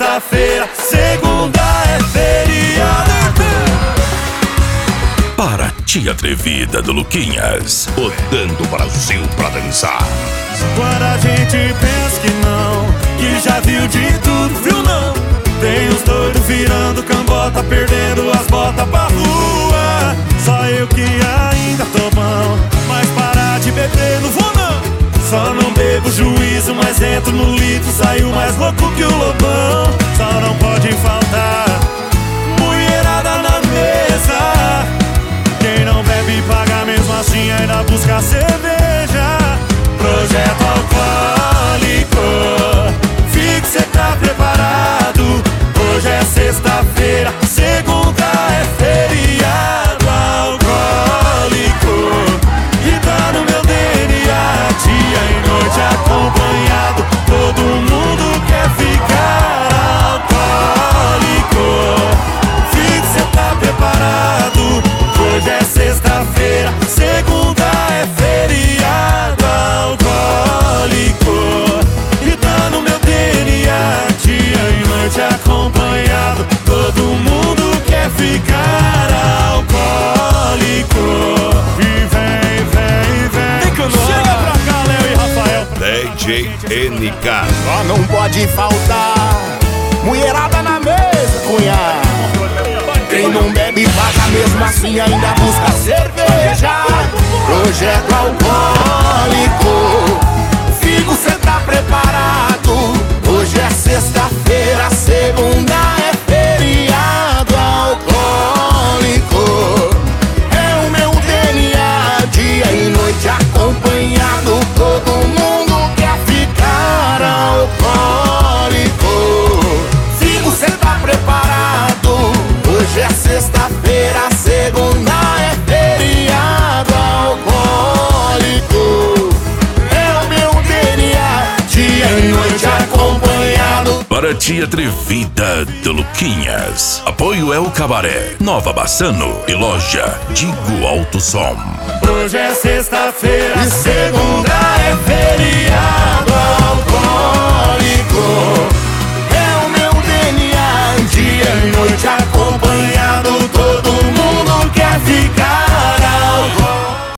sexta-feira, segunda é feriado. Paraty Atrevida do Luquinhas, botando o Brasil pra dançar. Quando a gente pensa que não, que já viu de tudo, viu não? Tem os doidos virando cambota, perdendo as botas pra rua. Só eu que ainda tô bom, mas parar de beber não vou não. Só não bebo juízo, mas entro no litro, saio mais louco que o lobão. Só não pode faltar mulherada na mesa. Quem não bebe paga mesmo assim, ainda busca cerveja. Projeto alcoólico, fique cê tá preparado. Hoje é sexta-feira, segunda é feriado alcoólico. E tá no meu DNA, dia e noite acompanhado. Todo mundo quer ficar alcoólico. Fique cê tá preparado. Hoje é sexta-feira, segunda é feriado alcoólico. E tá no meu DNA, dia e noite acompanhado. Todo mundo quer ficar alcoólico. E vem, vem, vem. Chega pra cá, Léo e Rafael. DJ NK. Só não pode faltar mulherada na mesa, cunhado. Quem não bebe paga mesmo assim, ainda busca cerveja. Projeto alcoólico, Figo, cê tá preparado? Hoje é sexta-feira, segunda é feriado alcoólico. É o meu DNA, dia e noite acompanhado. Todo mundo quer ficar alcoólico. Figo, cê tá preparado? Hoje é sexta-feira, segunda é feriado alcoólico. É o meu DNA, dia e noite acompanhado. Paraty Atrevida do Luquinhas. Apoio El Cabaré, Nova Bassano e loja Digo Alto Som. Hoje é sexta-feira, segunda é